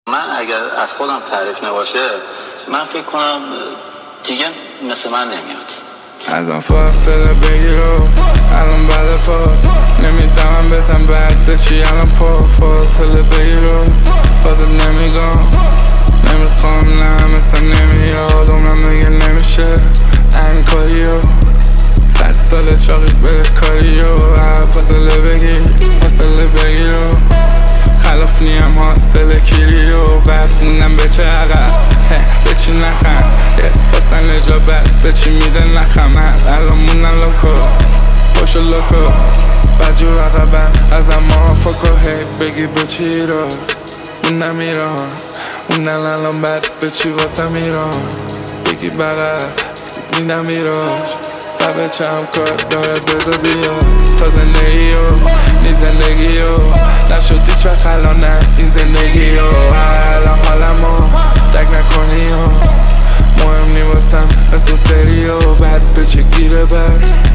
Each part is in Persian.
من اگر از خودم تعریف نباشه من فکر کنم دیگه مثل من نمیاد. ازم فاصله بگیرو الان بعد پاس نمیدونم بزن بعد چی الان فاصله بگیرو بازم نمیگم نمیخوام نه مثل نمیاد اونم میگه نمیشه انکاریو 100 سال چاقی بده کاریو فاصله بگیر فاصله بگیرو خلاف نیم حاصل کیریو بعد موندم به چه عقب به چی نخم خواستن نجابت به چی میده نخم الان موندم لوکو پاشو لوکو بدجور عقبم از اما فکر هی بگی به چی رو موندم ایران موندن الان بد به چی واسه میران بگی بغل سکوت میدم ایراج و به چم کار داره بذار بیا تا زندگی رو نی زندگی رو نشد هیچ وقت الان نه این زندگی رو الان حالمو دک نکنی و مهم نی واسم مثل سری و بعد به چه گیره بر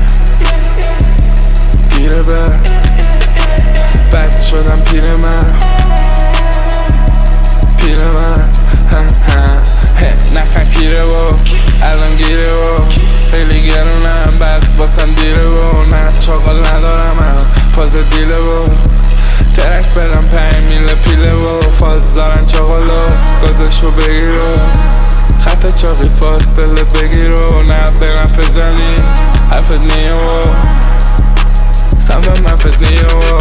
گیره بر بد شدم پیر من پیر من نخن کیره و الان گیره و خیلی گرونم بعد واسم دیره و نه چاقال ندارم هم فاز دیله و ترک بدم 5 میل پیله و فاز دارن چاقالو گازشو بگیر و خط چاقی فاصله بگیر و نه برم فزنی حرفت نیه و سمت من فت نیه و